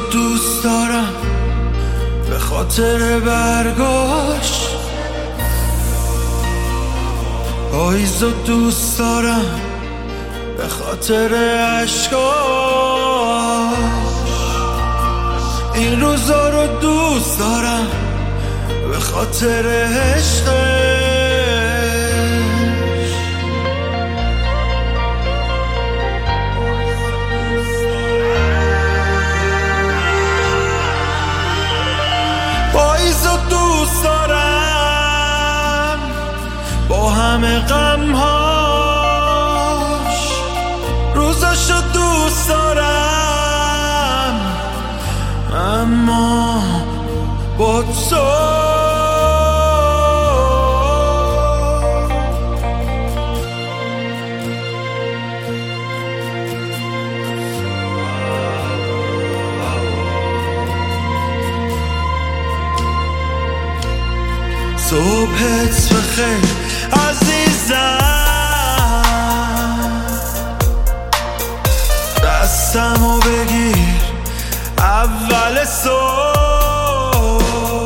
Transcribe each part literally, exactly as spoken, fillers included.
دوست دارم به خاطر برگاش، پاییزو دوست دارم به خاطر عشقاش، این روزا رو دوست دارم به خاطر عشقش. پاییزو دوست دارم با همه غمهاش، روزاشو دوست دارم اما با تو صبحت بخیر عزیزم، دستمو بگیر اول صبح،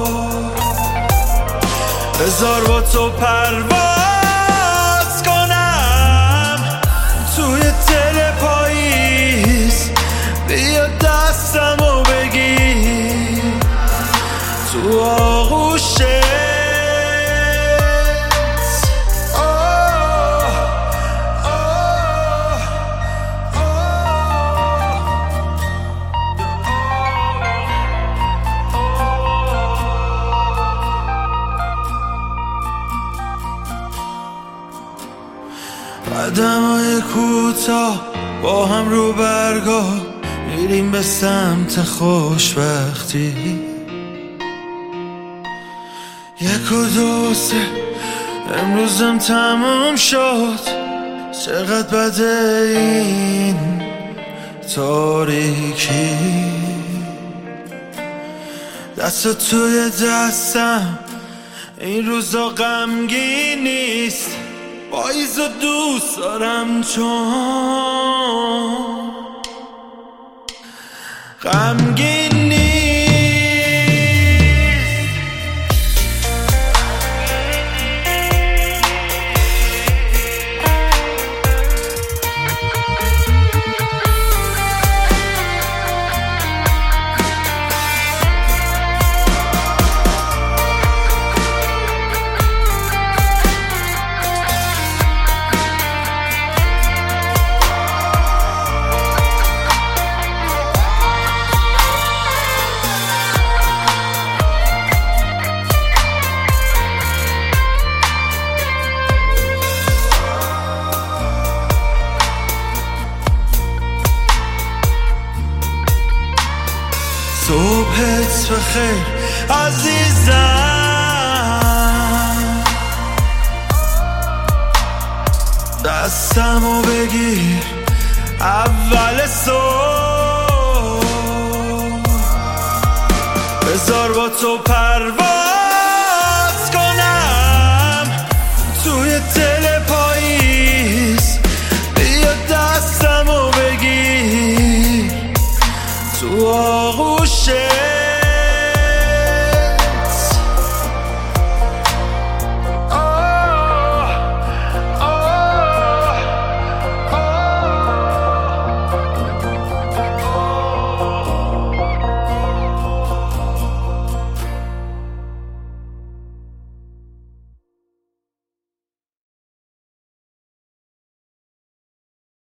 بذار با تو پرواز کنم توی دل پاییز، بیا دستمو بگیر تو آغوشت. قدمای کوتاه با هم رو برگاه، میریم به سمت خوشبختی. یک و دو سه امروزم تموم شد، چقدر بده این تاریکی. دست توی دستم این روزا غمگین نیست، پاییزو دوست دارم چون غمگین نیست. صبحت بخیر عزیزم، دستمو بگیر اول صبح، بذار با تو پرواز کنم توی دل پاییز، بیا دستمو بگیر تو آغوش.